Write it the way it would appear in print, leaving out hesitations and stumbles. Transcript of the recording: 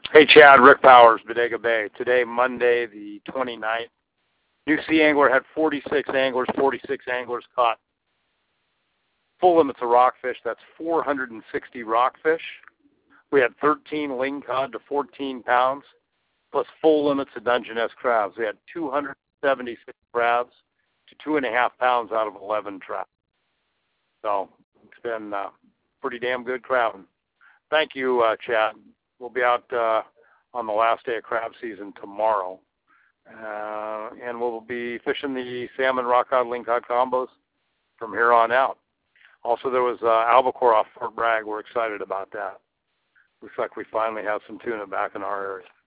Hey, Chad, Rick Powers, Bodega Bay. Today, Monday, the 29th. New Sea Angler had 46 anglers caught. Full limits of rockfish, that's 460 rockfish. We had 13 lingcod to 14 pounds, plus full limits of Dungeness crabs. We had 276 crabs to 2.5 pounds out of 11 traps. So it's been pretty damn good crabbing. Thank you, Chad. We'll be out on the last day of crab season tomorrow. And we'll be fishing the salmon, rockcod, lingcod combos from here on out. Also, there was albacore off Fort Bragg. We're excited about that. Looks like we finally have some tuna back in our area.